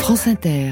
France Inter.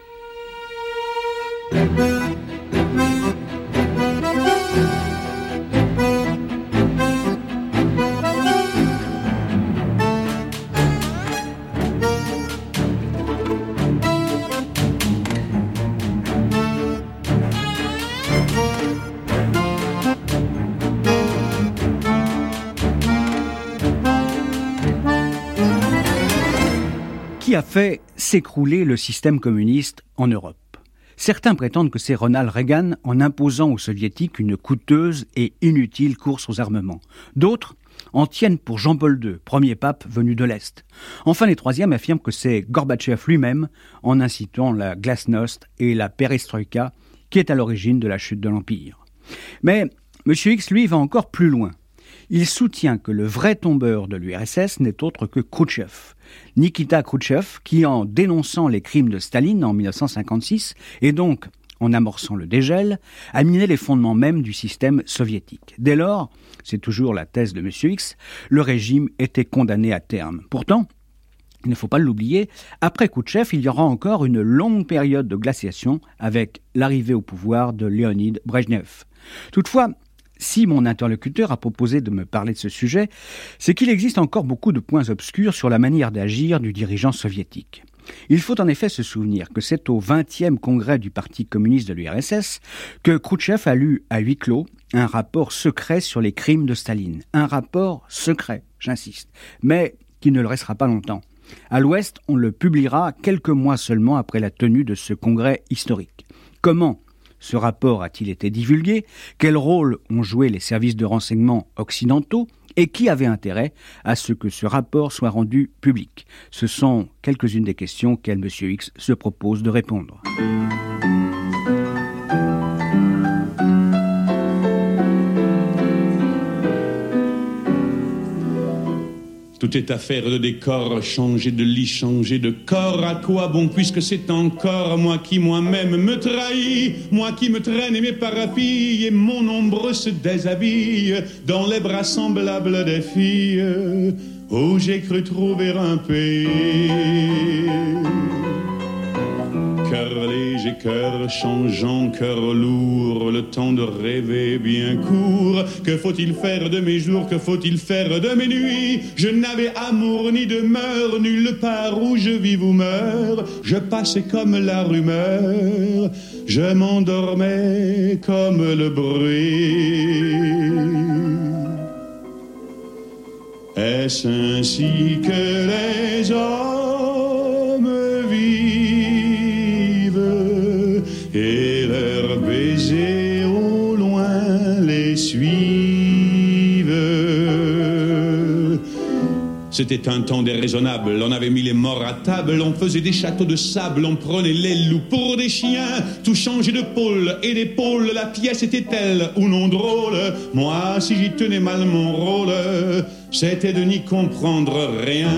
Qui a fait s'écrouler le système communiste en Europe? Certains prétendent que c'est Ronald Reagan en imposant aux soviétiques une coûteuse et inutile course aux armements. D'autres en tiennent pour Jean-Paul II, premier pape venu de l'Est. Enfin, les troisièmes affirment que c'est Gorbatchev lui-même, en incitant la glasnost et la perestroïka, qui est à l'origine de la chute de l'Empire. Mais M. X, lui, va encore plus loin. Il soutient que le vrai tombeur de l'URSS n'est autre que Khrouchtchev. Nikita Khrouchtchev, qui en dénonçant les crimes de Staline en 1956, et donc en amorçant le dégel, a miné les fondements même du système soviétique. Dès lors, c'est toujours la thèse de M. X, le régime était condamné à terme. Pourtant, il ne faut pas l'oublier, après Khrouchtchev, il y aura encore une longue période de glaciation avec l'arrivée au pouvoir de Léonid Brejnev. Toutefois, si mon interlocuteur a proposé de me parler de ce sujet, c'est qu'il existe encore beaucoup de points obscurs sur la manière d'agir du dirigeant soviétique. Il faut en effet se souvenir que c'est au 20e congrès du Parti communiste de l'URSS que Khrouchtchev a lu à huis clos un rapport secret sur les crimes de Staline. Un rapport secret, j'insiste, mais qui ne le restera pas longtemps. À l'Ouest, on le publiera quelques mois seulement après la tenue de ce congrès historique. Comment ce rapport a-t-il été divulgué? Quel rôle ont joué les services de renseignement occidentaux? Et qui avait intérêt à ce que ce rapport soit rendu public? Ce sont quelques-unes des questions auxquelles M. X se propose de répondre. Tout est affaire de décor, changer de lit, changer de corps. À quoi bon, puisque c'est encore moi qui moi-même me trahis, moi qui me traîne et mes parapilles, et mon ombre se déshabille dans les bras semblables des filles où j'ai cru trouver un pays. Cœur léger, cœur changeant, cœur lourd, le temps de rêver bien court. Que faut-il faire de mes jours, que faut-il faire de mes nuits? Je n'avais amour ni demeure, nulle part où je vis ou meurs. Je passais comme la rumeur, je m'endormais comme le bruit. Est-ce ainsi que les hommes vivent et leurs baisers au loin les suivent? C'était un temps déraisonnable, on avait mis les morts à table, on faisait des châteaux de sable, on prenait les loups pour des chiens, tout changeait de pôle et d'épaule, la pièce était-elle ou non drôle? Moi, si j'y tenais mal mon rôle, c'était de n'y comprendre rien.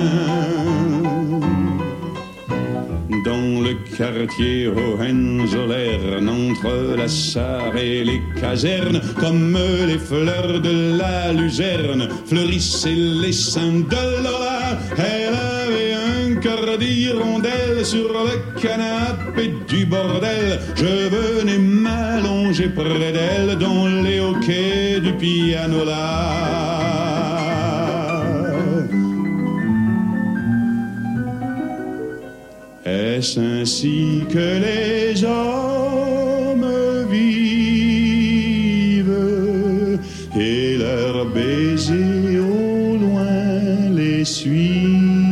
Dans le quartier Hohenzollern, entre la Sarre et les casernes, comme les fleurs de la luzerne, fleurissaient les seins de Lola. Elle avait un cœur d'hirondelle sur le canapé du bordel. Je venais m'allonger près d'elle dans les hoquets du pianola. Est-ce ainsi que les hommes vivent et leurs baisers au loin les suivent?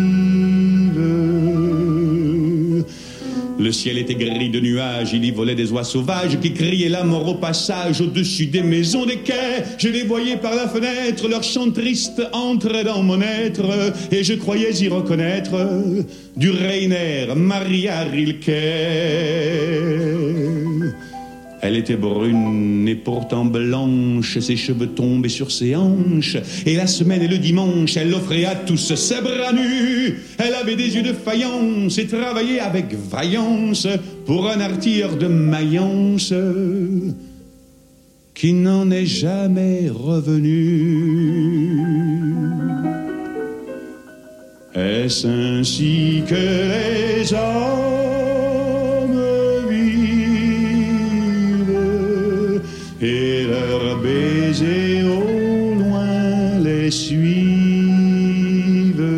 Le ciel était gris de nuages, il y volait des oies sauvages qui criaient la mort au passage au-dessus des maisons des quais. Je les voyais par la fenêtre, leur chant triste entrait dans mon être et je croyais y reconnaître du Rainer Maria Rilke. Elle était brune et pourtant blanche, ses cheveux tombaient sur ses hanches, et la semaine et le dimanche, elle offrait à tous ses bras nus. Elle avait des yeux de faïence et travaillait avec vaillance pour un artilleur de Mayence qui n'en est jamais revenu. Est-ce ainsi que les hommes les suivent.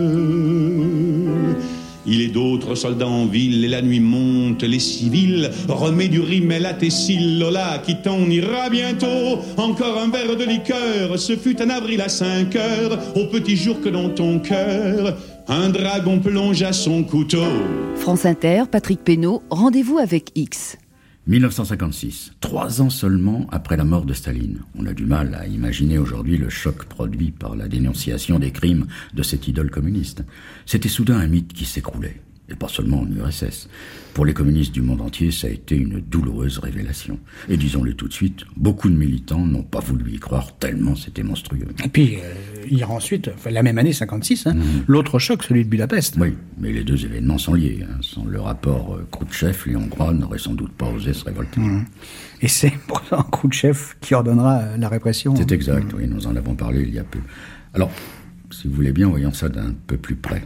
Il est d'autres soldats en ville, et la nuit monte, les civils. Remets du rimel à tes cils, Lola, qui t'en ira bientôt. Encore un verre de liqueur, ce fut un avril à 5 heures, au petit jour que dans ton cœur, un dragon plonge à son couteau. France Inter, Patrick Pénaud, rendez-vous avec X. 1956, 3 ans seulement après la mort de Staline. On a du mal à imaginer aujourd'hui le choc produit par la dénonciation des crimes de cette idole communiste. C'était soudain un mythe qui s'écroulait, et pas seulement en URSS. Pour les communistes du monde entier, ça a été une douloureuse révélation. Et disons-le tout de suite, beaucoup de militants n'ont pas voulu y croire tellement c'était monstrueux. Et puis, il y a ensuite, la même année 56, l'autre choc, celui de Budapest. Oui, mais les deux événements sont liés. Sans le rapport Khrouchtchev, les Hongrois n'auraient sans doute pas osé se révolter. Et c'est pourtant Khrouchtchev qui ordonnera la répression. C'est exact, oui, nous en avons parlé il y a peu. Alors, si vous voulez bien, voyons ça d'un peu plus près.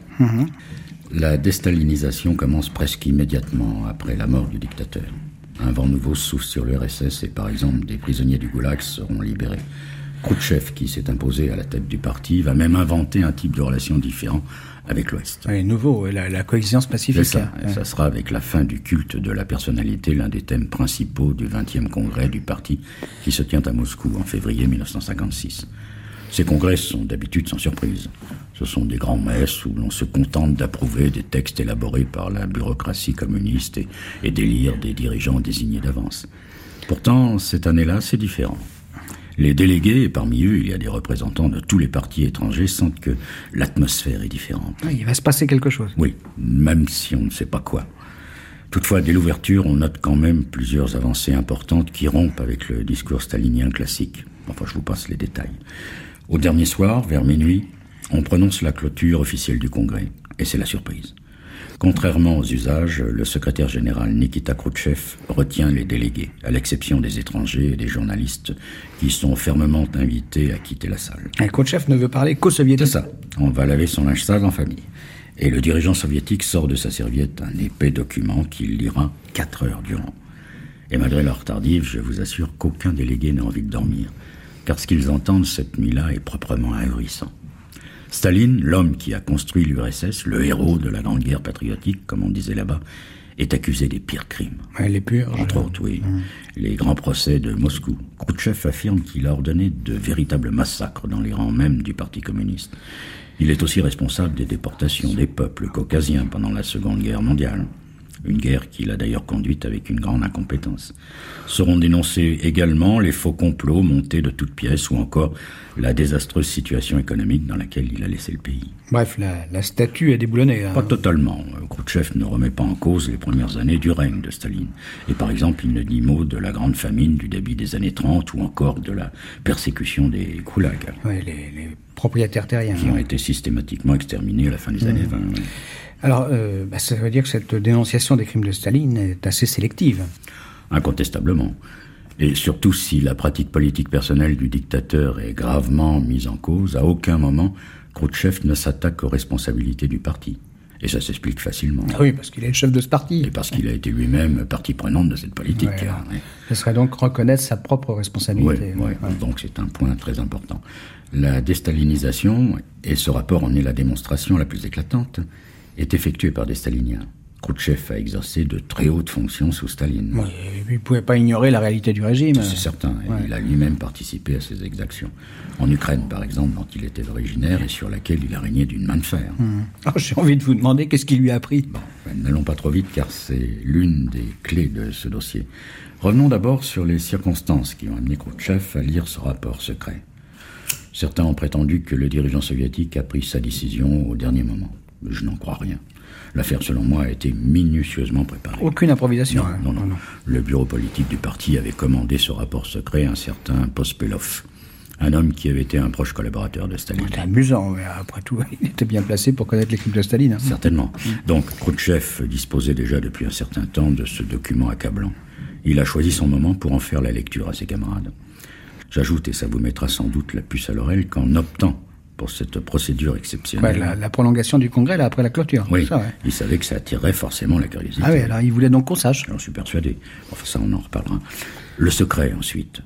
La déstalinisation commence presque immédiatement après la mort du dictateur. Un vent nouveau souffle sur l'URSS et par exemple des prisonniers du Goulag seront libérés. Khrouchtchev, qui s'est imposé à la tête du parti, va même inventer un type de relation différent avec l'Ouest. Oui, nouveau, la coexistence pacifique. C'est ça, ça sera avec la fin du culte de la personnalité l'un des thèmes principaux du 20e congrès du parti qui se tient à Moscou en février 1956. Ces congrès sont d'habitude sans surprise. Ce sont des grands messes où l'on se contente d'approuver des textes élaborés par la bureaucratie communiste et d'élire des dirigeants désignés d'avance. Pourtant, cette année-là, c'est différent. Les délégués, et parmi eux, il y a des représentants de tous les partis étrangers, sentent que l'atmosphère est différente. Il va se passer quelque chose. Oui, même si on ne sait pas quoi. Toutefois, dès l'ouverture, on note quand même plusieurs avancées importantes qui rompent avec le discours stalinien classique. Enfin, je vous passe les détails. Au dernier soir, vers minuit, on prononce la clôture officielle du Congrès. Et c'est la surprise. Contrairement aux usages, le secrétaire général Nikita Khrouchtchev retient les délégués, à l'exception des étrangers et des journalistes qui sont fermement invités à quitter la salle. Et Khrouchtchev ne veut parler qu'aux soviétiques. C'est ça. On va laver son linge sale en famille. Et le dirigeant soviétique sort de sa serviette un épais document qu'il lira 4 heures durant. Et malgré l'heure tardive, je vous assure qu'aucun délégué n'a envie de dormir. Car ce qu'ils entendent cette nuit-là est proprement ahurissant. Staline, l'homme qui a construit l'URSS, le héros de la Grande Guerre patriotique, comme on disait là-bas, est accusé des pires crimes. Les purges. Entre autres, oui. Les grands procès de Moscou. Khrouchtchev affirme qu'il a ordonné de véritables massacres dans les rangs même du Parti communiste. Il est aussi responsable des déportations des peuples caucasiens pendant la Seconde Guerre mondiale. Une guerre qu'il a d'ailleurs conduite avec une grande incompétence. Seront dénoncés également les faux complots montés de toutes pièces ou encore la désastreuse situation économique dans laquelle il a laissé le pays. Bref, la statue est déboulonnée. Pas totalement. Khrouchtchev ne remet pas en cause les premières années du règne de Staline. Et par exemple, il ne dit mot de la grande famine du début des années 30 ou encore de la persécution des goulags. Oui, les propriétaires terriens. Qui ont été systématiquement exterminés à la fin des années 20. Oui. Alors, ça veut dire que cette dénonciation des crimes de Staline est assez sélective. Incontestablement. Et surtout si la pratique politique personnelle du dictateur est gravement mise en cause, à aucun moment, Khrouchtchev ne s'attaque aux responsabilités du parti. Et ça s'explique facilement. Ah oui, parce qu'il est le chef de ce parti. Et parce qu'il a été lui-même partie prenante de cette politique. Ce serait donc reconnaître sa propre responsabilité. Oui, donc c'est un point très important. La déstalinisation, et ce rapport en est la démonstration la plus éclatante, est effectué par des staliniens. Khrouchtchev a exercé de très hautes fonctions sous Staline. Oui, il ne pouvait pas ignorer la réalité du régime. C'est certain, il a lui-même participé à ces exactions. En Ukraine, par exemple, dont il était originaire et sur laquelle il a régné d'une main de fer. Alors, j'ai envie de vous demander qu'est-ce qu'il lui a appris. N'allons pas trop vite car c'est l'une des clés de ce dossier. Revenons d'abord sur les circonstances qui ont amené Khrouchtchev à lire ce rapport secret. Certains ont prétendu que le dirigeant soviétique a pris sa décision au dernier moment. Je n'en crois rien. L'affaire, selon moi, a été minutieusement préparée. Aucune improvisation. Non. Le bureau politique du parti avait commandé ce rapport secret à un certain Pospelov, un homme qui avait été un proche collaborateur de Staline. C'est amusant, mais après tout, il était bien placé pour connaître les crimes de Staline. Certainement. Donc, Khrouchtchev disposait déjà depuis un certain temps de ce document accablant. Il a choisi son moment pour en faire la lecture à ses camarades. J'ajoute, et ça vous mettra sans doute la puce à l'oreille, qu'en optant pour cette procédure exceptionnelle. La prolongation du Congrès, là, après la clôture. Oui, il savait que ça attirerait forcément la curiosité. Ah oui, alors il voulait donc qu'on sache. J'en suis persuadé. Enfin, ça, on en reparlera. Le secret, ensuite.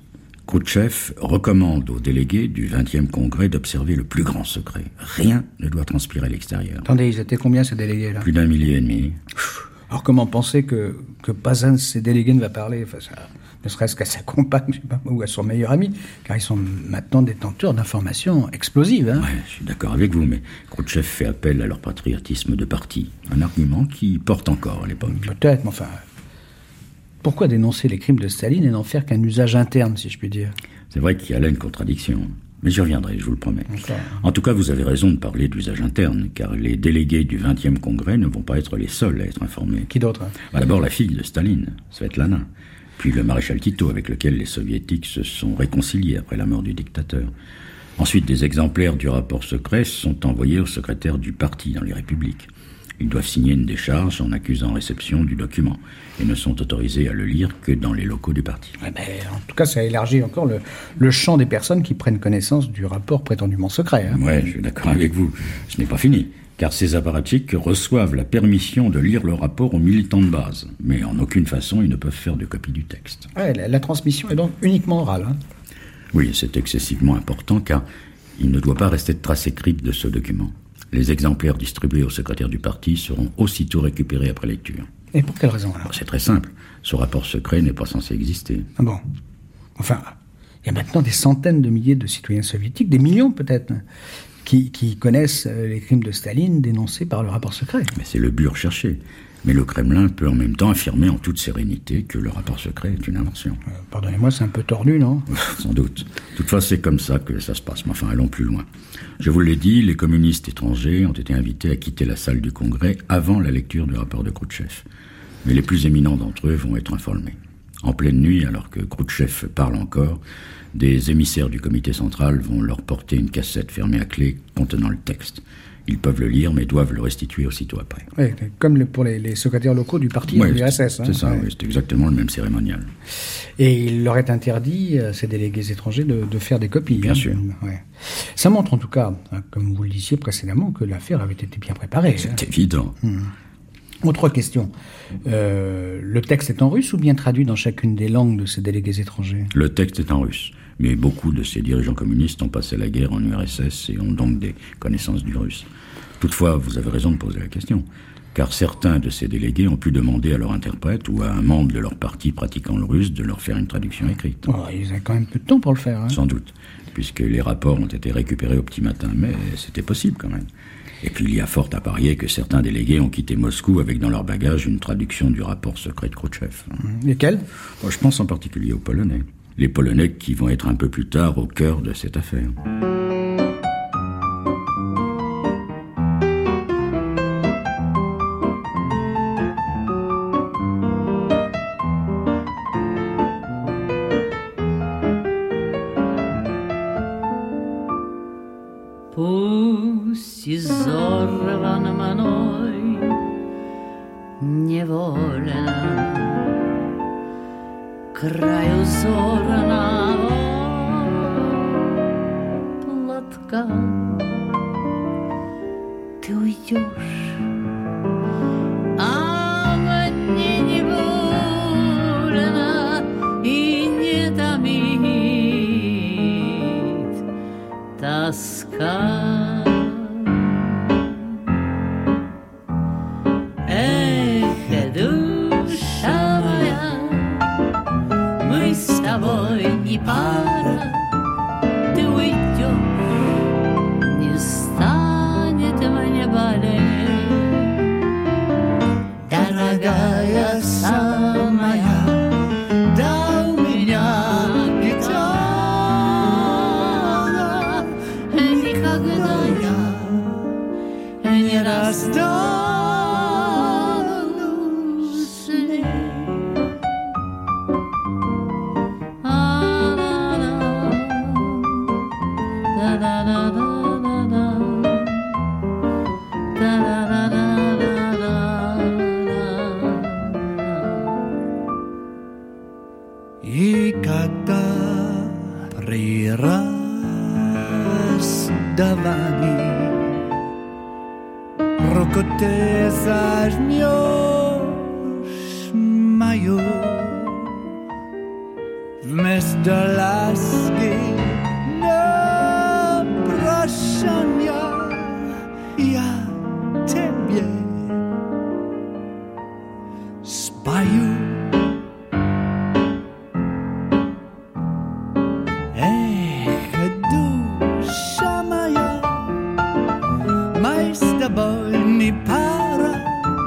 Khrouchtchev recommande aux délégués du 20e congrès d'observer le plus grand secret. Rien ne doit transpirer à l'extérieur. Attendez, ils étaient combien ces délégués-là ? Plus d'1,5 million. Alors comment penser que pas un de ces délégués ne va parler, ne serait-ce qu'à sa compagne, je sais pas, ou à son meilleur ami, car ils sont maintenant détenteurs d'informations explosives. Hein. Ouais, je suis d'accord avec vous, mais Khrouchtchev fait appel à leur patriotisme de parti. Un argument qui porte encore à l'époque. Peut-être, mais enfin... Pourquoi dénoncer les crimes de Staline et n'en faire qu'un usage interne, si je puis dire ? C'est vrai qu'il y a là une contradiction. Mais j'y reviendrai, je vous le promets. D'accord. En tout cas, vous avez raison de parler d'usage interne, car les délégués du 20e congrès ne vont pas être les seuls à être informés. Qui d'autre ? D'abord la fille de Staline, Svetlana, puis le maréchal Tito, avec lequel les soviétiques se sont réconciliés après la mort du dictateur. Ensuite, des exemplaires du rapport secret sont envoyés au secrétaire du parti dans les républiques. Ils doivent signer une décharge en accusant réception du document et ne sont autorisés à le lire que dans les locaux du parti. En tout cas, ça élargit encore le champ des personnes qui prennent connaissance du rapport prétendument secret. Hein. Oui, je suis d'accord avec vous. Ce n'est pas fini, car ces apparatchiks reçoivent la permission de lire le rapport aux militants de base, mais en aucune façon ils ne peuvent faire de copie du texte. Ouais, la transmission est donc uniquement orale. Hein. Oui, c'est excessivement important, car il ne doit pas rester de trace écrite de ce document. Les exemplaires distribués au secrétaire du parti seront aussitôt récupérés après lecture. Et pour quelle raison alors ? C'est très simple. Ce rapport secret n'est pas censé exister. Ah bon ? Enfin, il y a maintenant des centaines de milliers de citoyens soviétiques, des millions peut-être, qui connaissent les crimes de Staline dénoncés par le rapport secret. Mais c'est le but recherché. Mais le Kremlin peut en même temps affirmer en toute sérénité que le rapport secret est une invention. Pardonnez-moi, c'est un peu tordu, non ? Sans doute. Toutefois, c'est comme ça que ça se passe. Mais enfin, allons plus loin. Je vous l'ai dit, les communistes étrangers ont été invités à quitter la salle du Congrès avant la lecture du rapport de Khrouchtchev. Mais les plus éminents d'entre eux vont être informés. En pleine nuit, alors que Khrouchtchev parle encore, des émissaires du comité central vont leur porter une cassette fermée à clé contenant le texte. Ils peuvent le lire, mais doivent le restituer aussitôt après. Oui, comme pour les secrétaires locaux du parti de l'URSS. C'est ça, ouais. Oui, c'est exactement le même cérémonial. Et il leur est interdit, à ces délégués étrangers, de faire des copies. Bien sûr. Ouais. Ça montre en tout cas, comme vous le disiez précédemment, que l'affaire avait été bien préparée. C'est évident. Autre question. Le texte est en russe ou bien traduit dans chacune des langues de ces délégués étrangers ? Le texte est en russe. Mais beaucoup de ces dirigeants communistes ont passé la guerre en URSS et ont donc des connaissances du russe. Toutefois, vous avez raison de poser la question, car certains de ces délégués ont pu demander à leur interprète ou à un membre de leur parti pratiquant le russe de leur faire une traduction écrite. Oh, ils avaient quand même peu de temps pour le faire. Hein. Sans doute, puisque les rapports ont été récupérés au petit matin, mais c'était possible quand même. Et puis il y a fort à parier que certains délégués ont quitté Moscou avec dans leur bagage une traduction du rapport secret de Khrouchtchev. Lesquels ? Je pense en particulier aux Polonais. Les Polonais qui vont être un peu plus tard au cœur de cette affaire. Пусть изорван мной невольно краю зорного платка ты уйдешь, а мне не больно и не томит тоска. Не пара, ты уйдешь, не станет мне болеть, дорогая самая, да у меня гитара, никогда я не расстанусь с ней. И когда при расставании руку ты зажмешь мою, вместо ласки spaju. Dusza moja, mai z tobą nie para.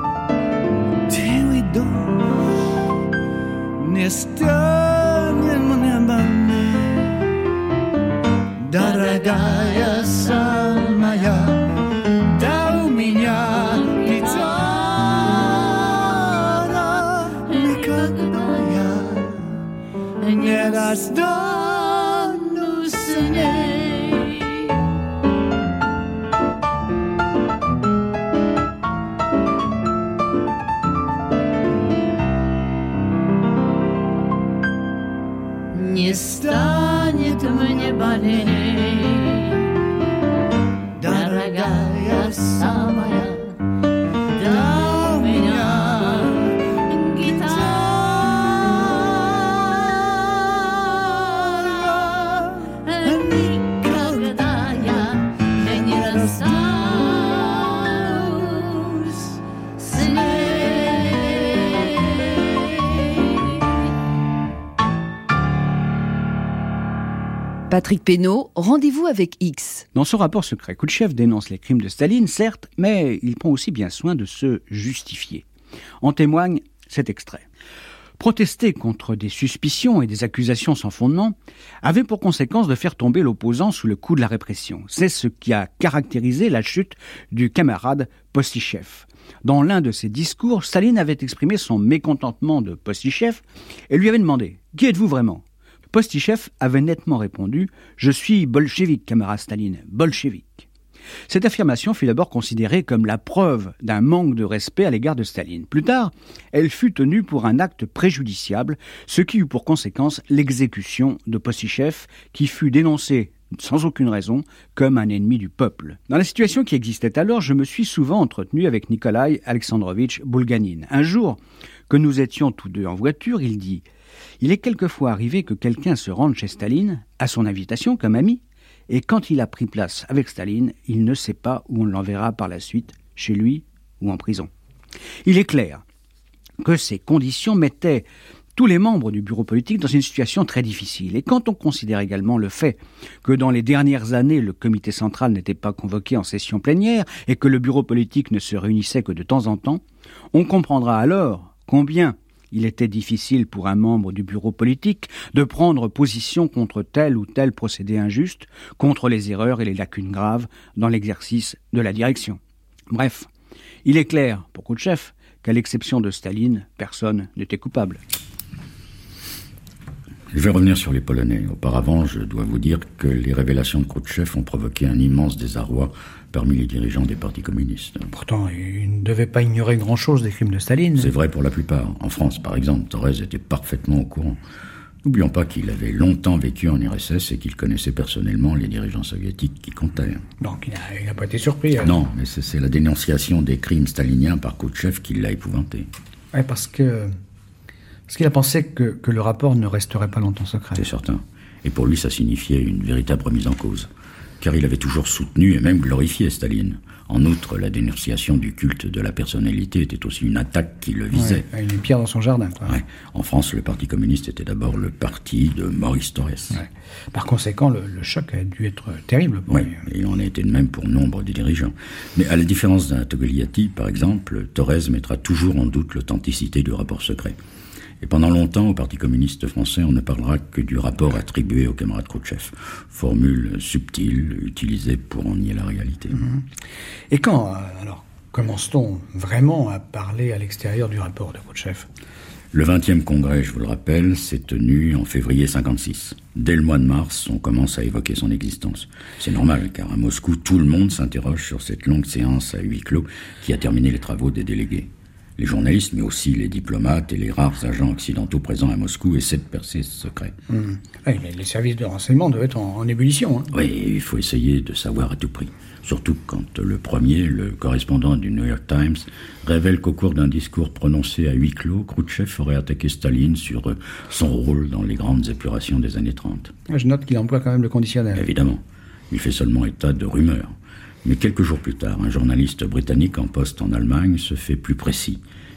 Твой дождь не станет мне больнее. Дорогая самая, да у меня гитара. Никогда я не расстанусь с ней. Не станет мне болеть, дорогая самая, да у меня гитара. Никогда я не расстанусь с ней. Patrick Pénaud, rendez-vous avec X. Dans son rapport secret, Khrouchtchev dénonce les crimes de Staline, certes, mais il prend aussi bien soin de se justifier. En témoigne cet extrait. Protester contre des suspicions et des accusations sans fondement avait pour conséquence de faire tomber l'opposant sous le coup de la répression. C'est ce qui a caractérisé la chute du camarade Postichev. Dans l'un de ses discours, Staline avait exprimé son mécontentement de Postichev et lui avait demandé « Qui êtes-vous vraiment ?» Postichev avait nettement répondu « Je suis bolchevique, camarade Staline, bolchevique ». Cette affirmation fut d'abord considérée comme la preuve d'un manque de respect à l'égard de Staline. Plus tard, elle fut tenue pour un acte préjudiciable, ce qui eut pour conséquence l'exécution de Postichev, qui fut dénoncé sans aucune raison, comme un ennemi du peuple. Dans la situation qui existait alors, je me suis souvent entretenu avec Nikolai Alexandrovitch Bulganin. Un jour, que nous étions tous deux en voiture, il dit « Il est quelquefois arrivé que quelqu'un se rende chez Staline, à son invitation comme ami, et quand il a pris place avec Staline, il ne sait pas où on l'enverra par la suite, chez lui ou en prison. » Il est clair que ces conditions mettaient tous les membres du bureau politique dans une situation très difficile. Et quand on considère également le fait que dans les dernières années, le comité central n'était pas convoqué en session plénière et que le bureau politique ne se réunissait que de temps en temps, on comprendra alors combien il était difficile pour un membre du bureau politique de prendre position contre tel ou tel procédé injuste, contre les erreurs et les lacunes graves dans l'exercice de la direction. Bref, il est clair pour Khrouchtchev qu'à l'exception de Staline, personne n'était coupable. Je vais revenir sur les Polonais. Auparavant, je dois vous dire que les révélations de Khrouchtchev ont provoqué un immense désarroi parmi les dirigeants des partis communistes. Pourtant, il ne devait pas ignorer grand-chose des crimes de Staline. C'est vrai pour la plupart. En France, par exemple, Thorez était parfaitement au courant. N'oublions pas qu'il avait longtemps vécu en URSS et qu'il connaissait personnellement les dirigeants soviétiques qui comptaient. Donc il n'a pas été surpris. Non, mais c'est la dénonciation des crimes staliniens par Khrouchtchev qui l'a épouvanté. Oui, parce qu'il a pensé que le rapport ne resterait pas longtemps secret. C'est certain. Et pour lui, ça signifiait une véritable remise en cause. Car il avait toujours soutenu et même glorifié Staline. En outre, la dénonciation du culte de la personnalité était aussi une attaque qui le visait. Ouais, une pierre dans son jardin, quoi. Ouais. En France, le Parti communiste était d'abord le parti de Maurice Thorez. Ouais. Par conséquent, le choc a dû être terrible pour lui. Et il en a été de même pour nombre des dirigeants. Mais à la différence d'un Togliatti, par exemple, Thorez mettra toujours en doute l'authenticité du rapport secret. Et pendant longtemps, au Parti communiste français, on ne parlera que du rapport attribué au camarade Khrouchtchev. Formule subtile, utilisée pour en nier la réalité. Et quand, alors, commence-t-on vraiment à parler à l'extérieur du rapport de Khrouchtchev ? Le 20e congrès, je vous le rappelle, s'est tenu en février 1956. Dès le mois de mars, on commence à évoquer son existence. C'est normal, car à Moscou, tout le monde s'interroge sur cette longue séance à huis clos qui a terminé les travaux des délégués. Les journalistes, mais aussi les diplomates et les rares agents occidentaux présents à Moscou essaient de percer ce secret. Oui, les services de renseignement doivent être en ébullition. Oui, il faut essayer de savoir à tout prix. Surtout quand le premier, le correspondant du New York Times, révèle qu'au cours d'un discours prononcé à huis clos, Khrouchtchev aurait attaqué Staline sur son rôle dans les grandes épurations des années 30. Je note qu'il emploie quand même le conditionnel. Évidemment. Il fait seulement état de rumeurs. Mais quelques jours plus tard, un journaliste britannique en poste en Allemagne se fait plus précis.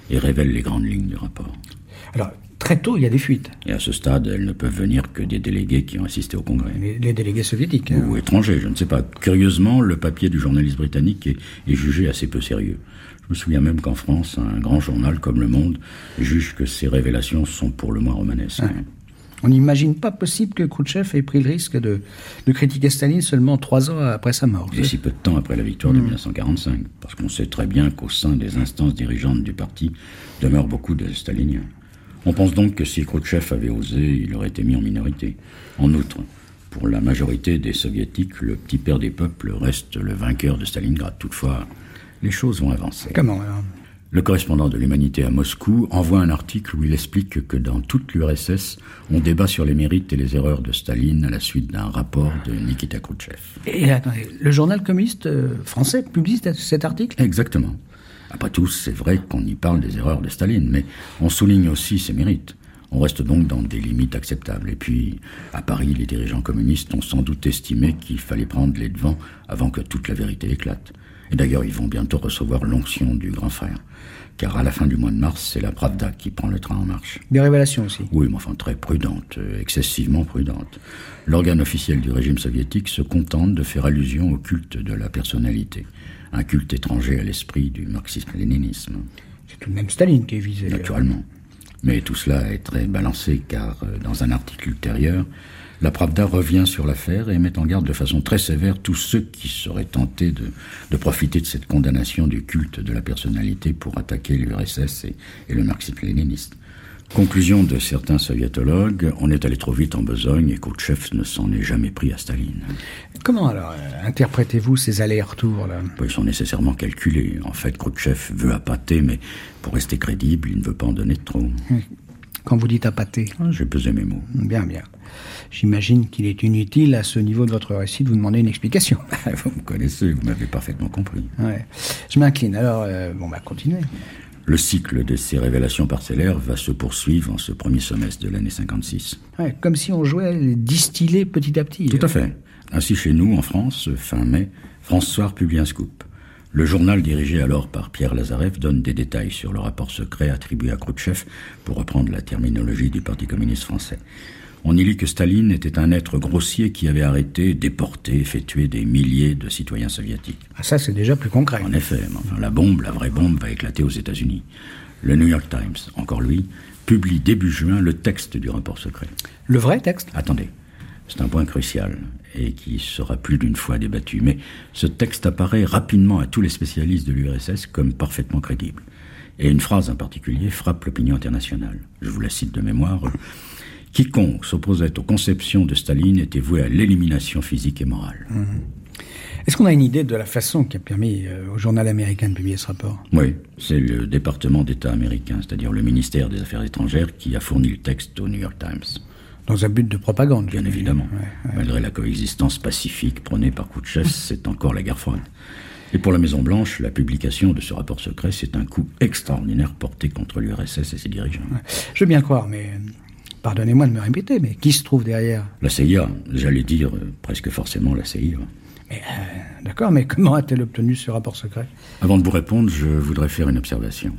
et révèle les grandes lignes du rapport. Alors, très tôt, il y a des fuites. Et à ce stade, elles ne peuvent venir que des délégués qui ont assisté au Congrès. Les délégués soviétiques. Ou étrangers, je ne sais pas. Curieusement, le papier du journaliste britannique est jugé assez peu sérieux. Je me souviens même qu'en France, un grand journal comme Le Monde juge que ces révélations sont pour le moins romanesques. Ouais. On n'imagine pas possible que Khrouchtchev ait pris le risque de critiquer Staline seulement 3 ans après sa mort. Et si peu de temps après la victoire de 1945, parce qu'on sait très bien qu'au sein des instances dirigeantes du parti demeurent beaucoup de staliniens. On pense donc que si Khrouchtchev avait osé, il aurait été mis en minorité. En outre, pour la majorité des soviétiques, le petit père des peuples reste le vainqueur de Stalingrad. Toutefois, les choses vont avancer. Comment alors ? Le correspondant de l'Humanité à Moscou envoie un article où il explique que dans toute l'URSS, on débat sur les mérites et les erreurs de Staline à la suite d'un rapport de Nikita Khrouchtchev. Et attendez, le journal communiste français publie cet article ? Exactement. Après tout, c'est vrai qu'on y parle des erreurs de Staline, mais on souligne aussi ses mérites. On reste donc dans des limites acceptables. Et puis, à Paris, les dirigeants communistes ont sans doute estimé qu'il fallait prendre les devants avant que toute la vérité éclate. Et d'ailleurs, ils vont bientôt recevoir l'onction du grand frère. Car à la fin du mois de mars, c'est la Pravda qui prend le train en marche. Des révélations aussi. Oui, mais enfin très prudentes, excessivement prudentes. L'organe officiel du régime soviétique se contente de faire allusion au culte de la personnalité. Un culte étranger à l'esprit du marxisme-léninisme. C'est tout de même Staline qui est visé. Naturellement. Mais tout cela est très balancé, car dans un article ultérieur, la Pravda revient sur l'affaire et met en garde de façon très sévère tous ceux qui seraient tentés de profiter de cette condamnation du culte de la personnalité pour attaquer l'URSS et le marxisme-léniniste. Conclusion de certains soviétologues, on est allé trop vite en besogne et Khrouchtchev ne s'en est jamais pris à Staline. Comment alors interprétez-vous ces allers-retours là ? Ils sont nécessairement calculés. En fait, Khrouchtchev veut appâter, mais pour rester crédible, il ne veut pas en donner trop. Quand vous dites appâter ? J'ai pesé mes mots. Bien, bien. J'imagine qu'il est inutile, à ce niveau de votre récit, de vous demander une explication. Vous me connaissez, vous m'avez parfaitement compris. Ouais. Je m'incline. Alors, continuez. Le cycle de ces révélations parcellaires va se poursuivre en ce premier semestre de l'année 56. Ouais, comme si on jouait à les distiller petit à petit. Tout à fait. Ainsi, chez nous, en France, fin mai, France Soir publie un scoop. Le journal dirigé alors par Pierre Lazarev donne des détails sur le rapport secret attribué à Khrouchtchev, pour reprendre la terminologie du Parti communiste français. On y lit que Staline était un être grossier qui avait arrêté, déporté, fait tuer des milliers de citoyens soviétiques. Ah, ça, c'est déjà plus concret. En effet, mais enfin, la vraie bombe, va éclater aux États-Unis. Le New York Times, encore lui, publie début juin le texte du rapport secret. Le vrai texte ? Attendez, c'est un point crucial et qui sera plus d'une fois débattu. Mais ce texte apparaît rapidement à tous les spécialistes de l'URSS comme parfaitement crédible. Et une phrase en particulier frappe l'opinion internationale. Je vous la cite de mémoire. « Quiconque s'opposait aux conceptions de Staline était voué à l'élimination physique et morale. » Est-ce qu'on a une idée de la façon qui a permis au journal américain de publier ce rapport ? Oui, c'est le département d'État américain, c'est-à-dire le ministère des Affaires étrangères, qui a fourni le texte au New York Times. Dans un but de propagande. Bien évidemment. Ouais. Malgré la coexistence pacifique prônée par Khrouchtchev, c'est encore la guerre froide. Et pour la Maison-Blanche, la publication de ce rapport secret, c'est un coup extraordinaire porté contre l'URSS et ses dirigeants. Ouais. Je veux bien croire, mais... Pardonnez-moi de me répéter, mais qui se trouve derrière ? La CIA, j'allais dire presque forcément la CIA. Mais, d'accord, mais comment a-t-elle obtenu ce rapport secret ? Avant de vous répondre, je voudrais faire une observation.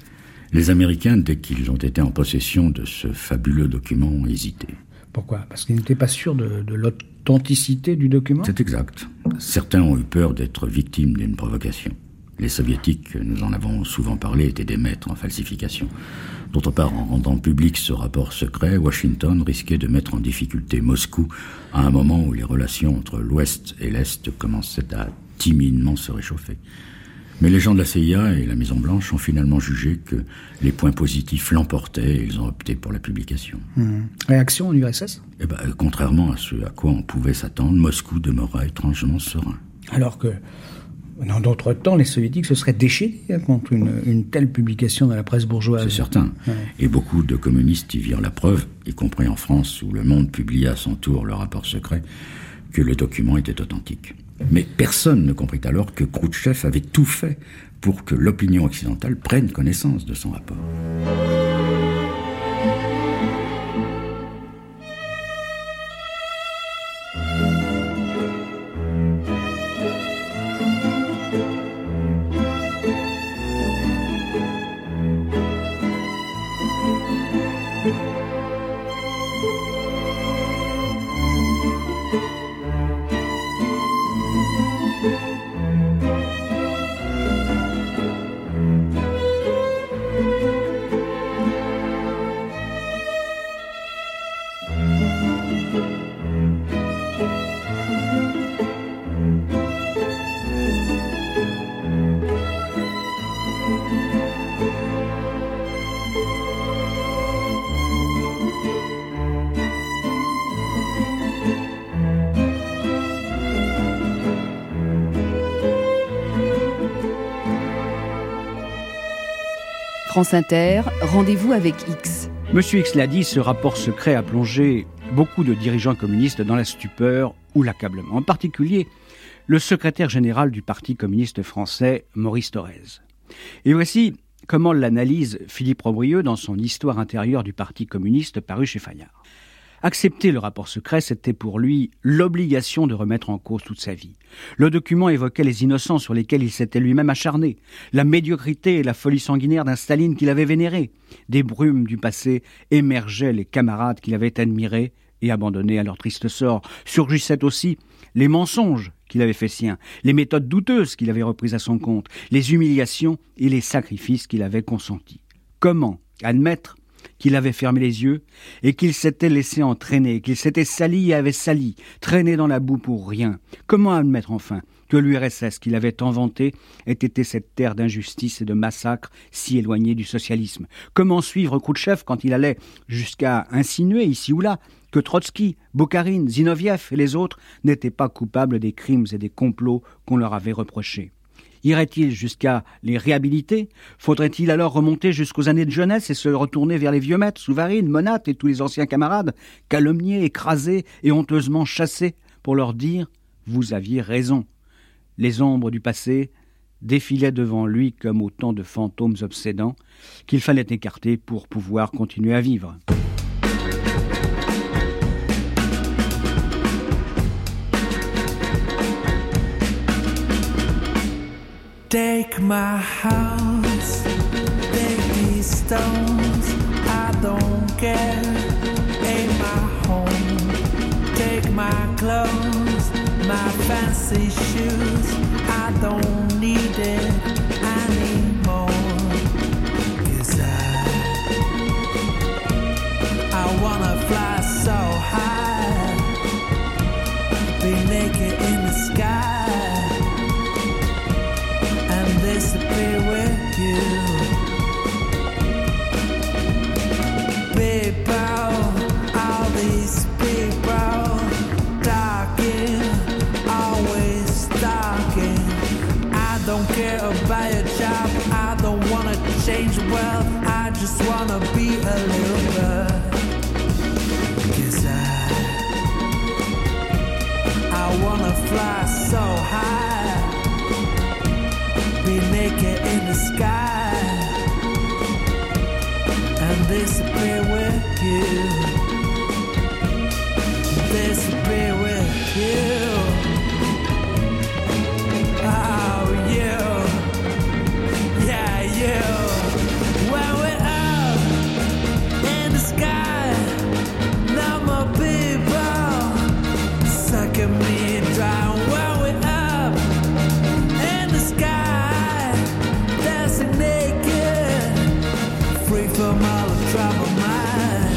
Les Américains, dès qu'ils ont été en possession de ce fabuleux document, ont hésité. Pourquoi ? Parce qu'ils n'étaient pas sûrs de l'authenticité du document ? C'est exact. Certains ont eu peur d'être victimes d'une provocation. Les Soviétiques, nous en avons souvent parlé, étaient des maîtres en falsification. D'autre part, en rendant public ce rapport secret, Washington risquait de mettre en difficulté Moscou à un moment où les relations entre l'Ouest et l'Est commençaient à timidement se réchauffer. Mais les gens de la CIA et la Maison-Blanche ont finalement jugé que les points positifs l'emportaient et ils ont opté pour la publication. Réaction en URSS ? Contrairement à ce à quoi on pouvait s'attendre, Moscou demeura étrangement serein. Alors que, dans d'autres temps, les Soviétiques se seraient déchaînés contre une telle publication dans la presse bourgeoise. C'est certain. Ouais. Et beaucoup de communistes y virent la preuve, y compris en France, où Le Monde publia à son tour le rapport secret, que le document était authentique. Mais personne ne comprit alors que Khrouchtchev avait tout fait pour que l'opinion occidentale prenne connaissance de son rapport. France Inter, rendez-vous avec X. Monsieur X l'a dit, ce rapport secret a plongé beaucoup de dirigeants communistes dans la stupeur ou l'accablement. En particulier, le secrétaire général du Parti communiste français, Maurice Thorez. Et voici comment l'analyse Philippe Robrieux dans son Histoire intérieure du Parti communiste paru chez Fayard. Accepter le rapport secret, c'était pour lui l'obligation de remettre en cause toute sa vie. Le document évoquait les innocents sur lesquels il s'était lui-même acharné, la médiocrité et la folie sanguinaire d'un Staline qu'il avait vénéré. Des brumes du passé émergeaient les camarades qu'il avait admirés et abandonnés à leur triste sort. Surgissaient aussi les mensonges qu'il avait fait siens, les méthodes douteuses qu'il avait reprises à son compte, les humiliations et les sacrifices qu'il avait consentis. Comment admettre qu'il avait fermé les yeux et qu'il s'était laissé entraîner, qu'il s'était sali et avait sali, traîné dans la boue pour rien? Comment admettre enfin que l'URSS qu'il avait tant vanté ait été cette terre d'injustice et de massacre si éloignée du socialisme? Comment suivre Khrouchtchev quand il allait jusqu'à insinuer ici ou là que Trotsky, Boukharine, Zinoviev et les autres n'étaient pas coupables des crimes et des complots qu'on leur avait reprochés? Irait-il jusqu'à les réhabiliter? Faudrait-il alors remonter jusqu'aux années de jeunesse et se retourner vers les vieux maîtres, Souvarine, Monat et tous les anciens camarades, calomniés, écrasés et honteusement chassés, pour leur dire « vous aviez raison ». Les ombres du passé défilaient devant lui comme autant de fantômes obsédants qu'il fallait écarter pour pouvoir continuer à vivre. Take my house, take these stones, I don't care, ain't my home. Take my clothes, my fancy shoes, I don't need it anymore. 'Cause I wanna fly so high, be naked in the sky, disappear with you. People, all these people, talking, always talking. I don't care about your job, I don't wanna change the world, I just wanna be a little bird. 'Cause I wanna fly so high, be naked in the sky and disappear with you, disappear with you. Oh, you, yeah, you. When we're up in the sky, no more people sucking me dry. When we're up in the sky, naked, free from all the troubled minds.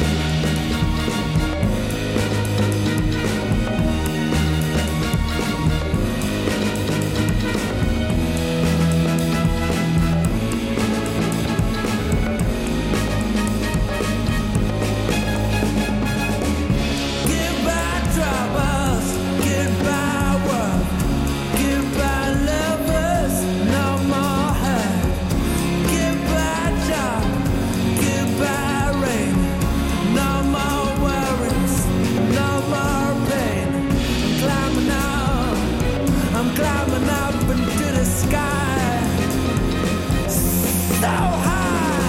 Goodbye troubles, goodbye work, goodbye lovers, no more hurt. Goodbye job, goodbye rain, no more worries, no more pain. I'm climbing up into the sky, so high.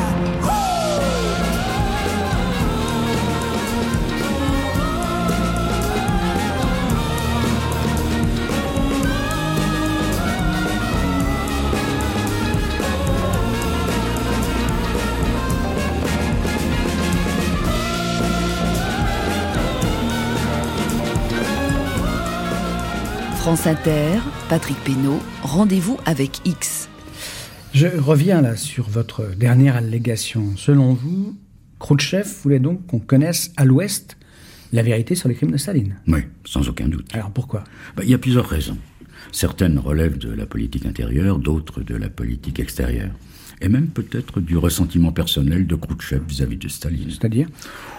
France Inter, Patrick Pénaud, rendez-vous avec X. Je reviens là sur votre dernière allégation. Selon vous, Khrouchtchev voulait donc qu'on connaisse à l'Ouest la vérité sur les crimes de Staline. Oui, sans aucun doute. Alors pourquoi ? Il y a plusieurs raisons. Certaines relèvent de la politique intérieure, d'autres de la politique extérieure. Et même peut-être du ressentiment personnel de Khrouchtchev vis-à-vis de Staline. C'est-à-dire ?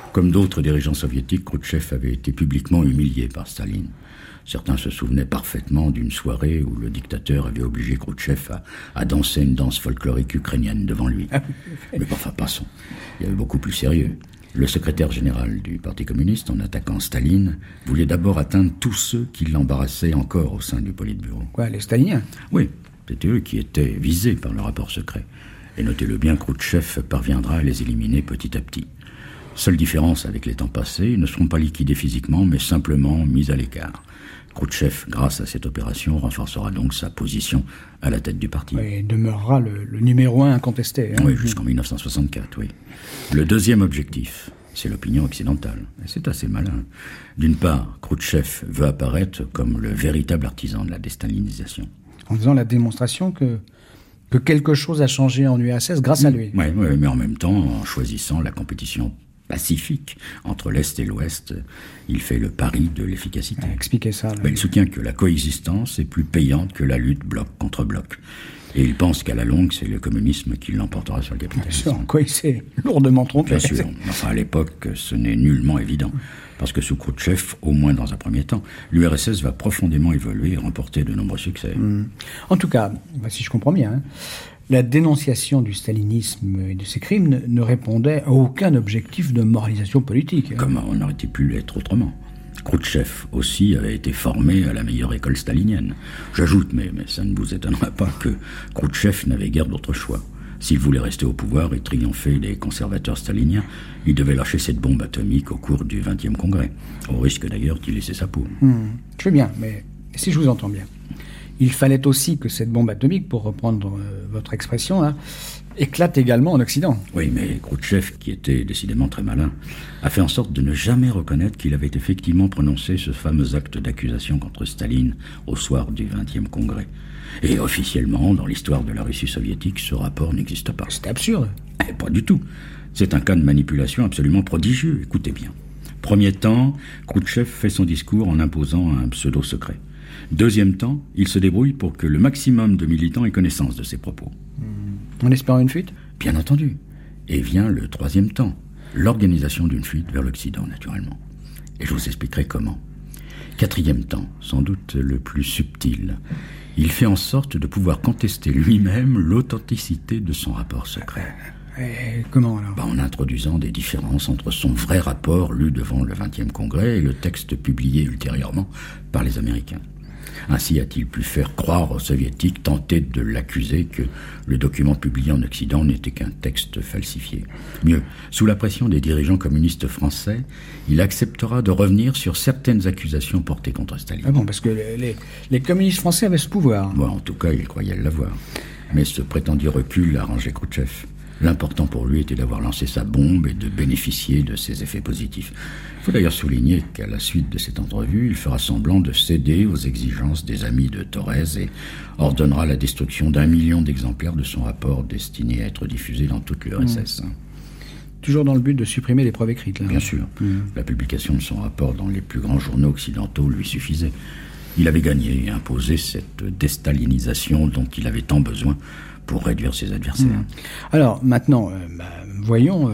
Comme d'autres dirigeants soviétiques, Khrouchtchev avait été publiquement humilié par Staline. Certains se souvenaient parfaitement d'une soirée où le dictateur avait obligé Khrouchtchev à danser une danse folklorique ukrainienne devant lui. Mais enfin, passons. Il y avait beaucoup plus sérieux. Le secrétaire général du Parti communiste, en attaquant Staline, voulait d'abord atteindre tous ceux qui l'embarrassaient encore au sein du Politburo. Quoi, les staliniens? Oui, c'était eux qui étaient visés par le rapport secret. Et notez-le bien, Khrouchtchev parviendra à les éliminer petit à petit. Seule différence avec les temps passés, ils ne seront pas liquidés physiquement, mais simplement mis à l'écart. Khrouchtchev, grâce à cette opération, renforcera donc sa position à la tête du parti. Oui, il demeurera le numéro 1 incontesté. Oui, jusqu'en 1964, oui. Le deuxième objectif, c'est l'opinion occidentale. Et c'est assez malin. D'une part, Khrouchtchev veut apparaître comme le véritable artisan de la déstalinisation. En faisant la démonstration que quelque chose a changé en URSS grâce à lui. Oui, mais en même temps, en choisissant la compétition pacifique entre l'Est et l'Ouest, il fait le pari de l'efficacité. Expliquez ça. Là. Il soutient que la coexistence est plus payante que la lutte bloc contre bloc. Et il pense qu'à la longue, c'est le communisme qui l'emportera sur le capitalisme. Bien sûr, quoi, il s'est lourdement trompé. Bien sûr. Enfin, à l'époque, ce n'est nullement évident. Parce que sous Khrouchtchev, au moins dans un premier temps, l'URSS va profondément évoluer et remporter de nombreux succès. En tout cas, si je comprends bien, la dénonciation du stalinisme et de ses crimes ne répondait à aucun objectif de moralisation politique. Comment on aurait pu l'être autrement? Khrouchtchev aussi avait été formé à la meilleure école stalinienne. J'ajoute, mais ça ne vous étonnera pas, que Khrouchtchev n'avait guère d'autre choix. S'il voulait rester au pouvoir et triompher des conservateurs staliniens, il devait lâcher cette bombe atomique au cours du 20e congrès, au risque d'ailleurs d'y laisser sa peau. Je veux bien, mais si je vous entends bien, il fallait aussi que cette bombe atomique, pour reprendre votre expression, éclate également en Occident. Oui, mais Khrouchtchev, qui était décidément très malin, a fait en sorte de ne jamais reconnaître qu'il avait effectivement prononcé ce fameux acte d'accusation contre Staline au soir du 20e congrès. Et officiellement, dans l'histoire de la Russie soviétique, ce rapport n'existe pas. C'est absurde. Pas du tout. C'est un cas de manipulation absolument prodigieux. Écoutez bien. Premier temps, Khrouchtchev fait son discours en imposant un pseudo-secret. Deuxième temps, il se débrouille pour que le maximum de militants aient connaissance de ses propos. En espérant une fuite? Bien entendu. Et vient le troisième temps, l'organisation d'une fuite vers l'Occident, naturellement. Et je vous expliquerai comment. Quatrième temps, sans doute le plus subtil, il fait en sorte de pouvoir contester lui-même l'authenticité de son rapport secret. Et comment alors? En introduisant des différences entre son vrai rapport lu devant le 20e congrès et le texte publié ultérieurement par les Américains. Ainsi a-t-il pu faire croire aux Soviétiques, tentés de l'accuser, que le document publié en Occident n'était qu'un texte falsifié. Mieux, sous la pression des dirigeants communistes français, il acceptera de revenir sur certaines accusations portées contre Staline. Ah bon, parce que les communistes français avaient ce pouvoir. Bon, en tout cas, il croyait l'avoir. Mais ce prétendu recul arrangeait Khrouchtchev. L'important pour lui était d'avoir lancé sa bombe et de bénéficier de ses effets positifs. Il faut d'ailleurs souligner qu'à la suite de cette entrevue, il fera semblant de céder aux exigences des amis de Thorez et ordonnera la destruction d'1 million d'exemplaires de son rapport destiné à être diffusé dans toute l'URSS. Toujours dans le but de supprimer les preuves écrites, là. Bien sûr. La publication de son rapport dans les plus grands journaux occidentaux lui suffisait. Il avait gagné et imposé cette déstalinisation dont il avait tant besoin pour réduire ses adversaires. Alors, maintenant, voyons,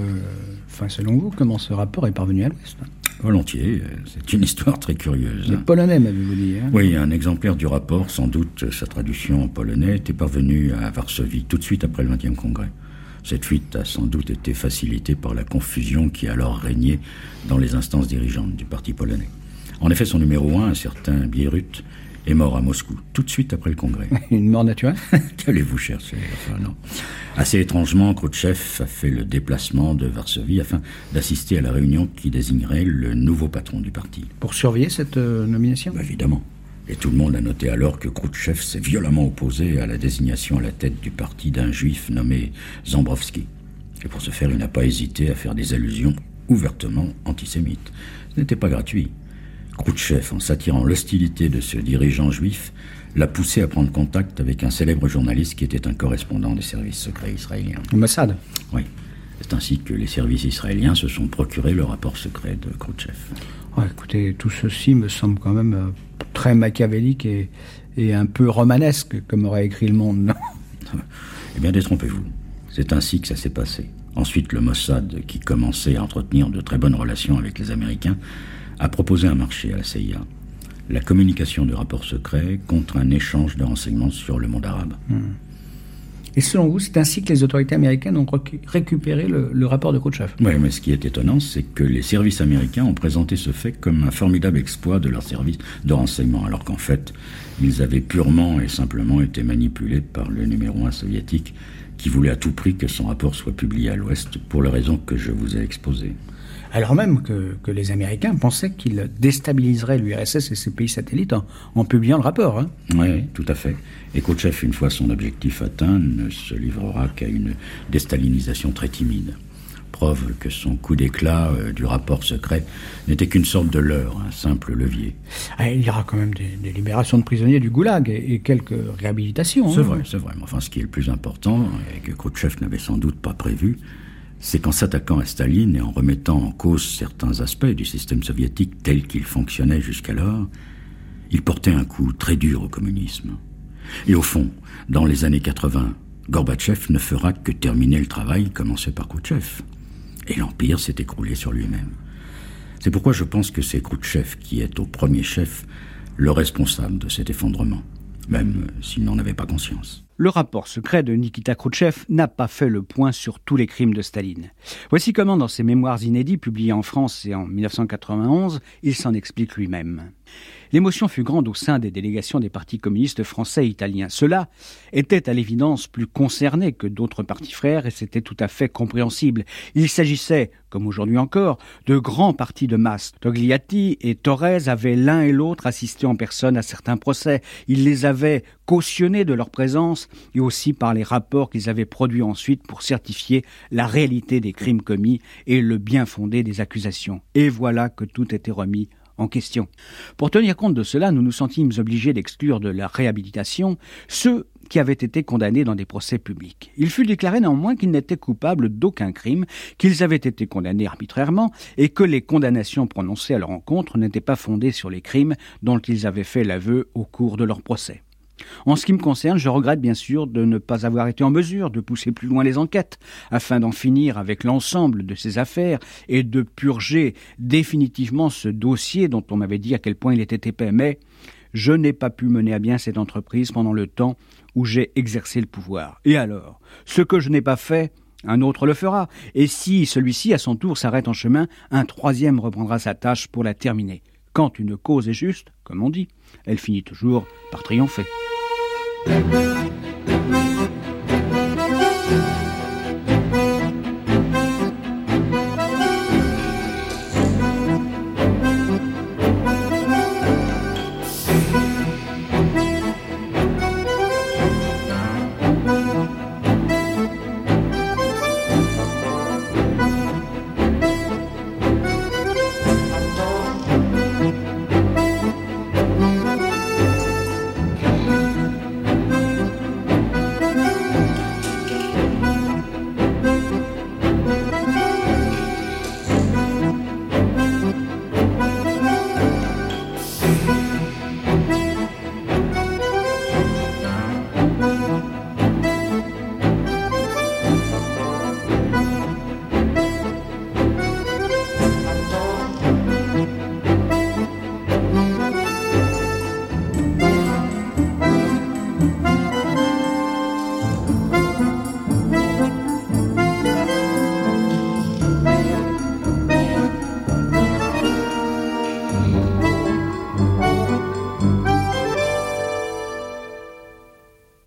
selon vous, comment ce rapport est parvenu à l'Ouest. Volontiers, c'est une histoire très curieuse. Les Polonais, m'avez-vous dit. Oui, un exemplaire du rapport, sans doute sa traduction en polonais, était parvenu à Varsovie tout de suite après le 20e congrès. Cette fuite a sans doute été facilitée par la confusion qui alors régnait dans les instances dirigeantes du parti polonais. En effet, son numéro 1, un certain Bierut, est mort à Moscou, tout de suite après le congrès. Une mort naturelle? Qu'allez-vous chercher? Enfin, non. Assez étrangement, Khrouchtchev a fait le déplacement de Varsovie afin d'assister à la réunion qui désignerait le nouveau patron du parti. Pour surveiller cette nomination? Évidemment. Et tout le monde a noté alors que Khrouchtchev s'est violemment opposé à la désignation à la tête du parti d'un juif nommé Zambrovski. Et pour ce faire, il n'a pas hésité à faire des allusions ouvertement antisémites. Ce n'était pas gratuit. Khrouchtchev, en s'attirant l'hostilité de ce dirigeant juif, l'a poussé à prendre contact avec un célèbre journaliste qui était un correspondant des services secrets israéliens. Mossad. Oui. C'est ainsi que les services israéliens se sont procurés le rapport secret de Khrouchtchev. Écoutez, tout ceci me semble quand même très machiavélique et un peu romanesque, comme aurait écrit Le Monde, non? Eh bien, détrompez-vous. C'est ainsi que ça s'est passé. Ensuite, le Mossad, qui commençait à entretenir de très bonnes relations avec les Américains, a proposé un marché à la CIA. La communication de rapports secrets contre un échange de renseignements sur le monde arabe. Et selon vous, c'est ainsi que les autorités américaines ont récupéré le rapport de Khrouchtchev? Oui, mais ce qui est étonnant, c'est que les services américains ont présenté ce fait comme un formidable exploit de leur service de renseignement, alors qu'en fait, ils avaient purement et simplement été manipulés par le numéro 1 soviétique, qui voulait à tout prix que son rapport soit publié à l'Ouest, pour les raisons que je vous ai exposées. Alors même que les Américains pensaient qu'ils déstabiliseraient l'URSS et ses pays satellites en publiant le rapport. Hein. Oui, tout à fait. Et Khrouchtchev, une fois son objectif atteint, ne se livrera qu'à une déstalinisation très timide. Preuve que son coup d'éclat du rapport secret n'était qu'une sorte de leurre, un simple levier. Ah, il y aura quand même des libérations de prisonniers du goulag et quelques réhabilitations. C'est vrai. Mais enfin, ce qui est le plus important, et que Khrouchtchev n'avait sans doute pas prévu, c'est qu'en s'attaquant à Staline et en remettant en cause certains aspects du système soviétique tel qu'il fonctionnait jusqu'alors, il portait un coup très dur au communisme. Et au fond, dans les années 80, Gorbatchev ne fera que terminer le travail commencé par Khrouchtchev. Et l'Empire s'est écroulé sur lui-même. C'est pourquoi je pense que c'est Khrouchtchev qui est au premier chef le responsable de cet effondrement, même s'il n'en avait pas conscience. Le rapport secret de Nikita Khrouchtchev n'a pas fait le point sur tous les crimes de Staline. Voici comment, dans ses mémoires inédits publiés en France et en 1991, il s'en explique lui-même. L'émotion fut grande au sein des délégations des partis communistes français et italiens. Ceux-là étaient à l'évidence plus concernés que d'autres partis frères et c'était tout à fait compréhensible. Il s'agissait, comme aujourd'hui encore, de grands partis de masse. Togliatti et Thorez avaient l'un et l'autre assisté en personne à certains procès. Ils les avaient cautionnés de leur présence et aussi par les rapports qu'ils avaient produits ensuite pour certifier la réalité des crimes commis et le bien fondé des accusations. Et voilà que tout était remis en question. Pour tenir compte de cela, nous nous sentîmes obligés d'exclure de la réhabilitation ceux qui avaient été condamnés dans des procès publics. Il fut déclaré néanmoins qu'ils n'étaient coupables d'aucun crime, qu'ils avaient été condamnés arbitrairement et que les condamnations prononcées à leur encontre n'étaient pas fondées sur les crimes dont ils avaient fait l'aveu au cours de leur procès. En ce qui me concerne, je regrette bien sûr de ne pas avoir été en mesure de pousser plus loin les enquêtes, afin d'en finir avec l'ensemble de ces affaires et de purger définitivement ce dossier dont on m'avait dit à quel point il était épais. Mais je n'ai pas pu mener à bien cette entreprise pendant le temps où j'ai exercé le pouvoir. Et alors, ce que je n'ai pas fait, un autre le fera. Et si celui-ci, à son tour, s'arrête en chemin, un troisième reprendra sa tâche pour la terminer. Quand une cause est juste, comme on dit, elle finit toujours par triompher.